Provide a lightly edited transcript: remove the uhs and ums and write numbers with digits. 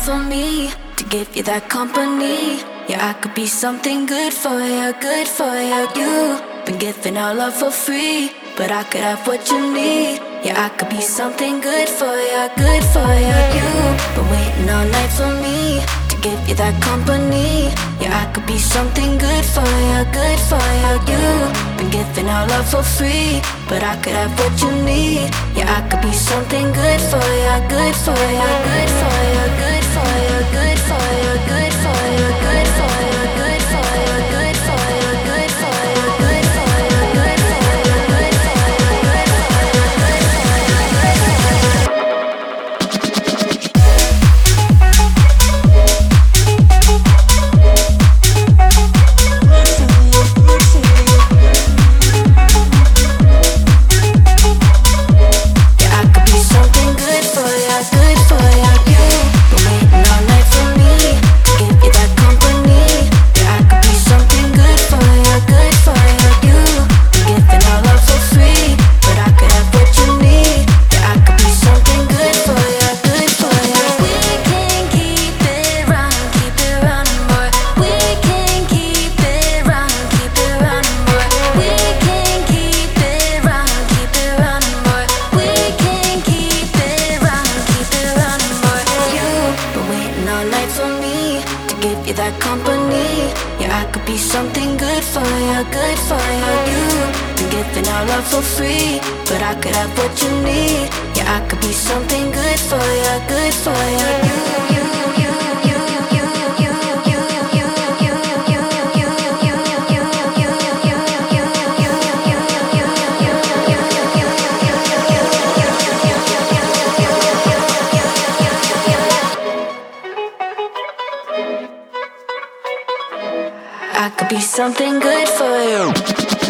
for me to give you that company. Yeah, I could be something good for you, good for you. You've been giving our love for free, but I could have what you need. Yeah, I could be something good for you, good for you. You've been waiting all night for me to give you that company. Yeah, I could be something good for you, good for you. You've been giving our love for free, but I could have what you need. Yeah, I could be something good for you, good for you, good for you, good for you, good for you, good for you, good for you, good for you, good for you, good for you, good for you, good for you, good for you, good for that company. Yeah, I could be something good for you, good for you. You've been giving our love for free, but I could have what you need. Yeah, I could be something good for you, good for you. I could be something good for you.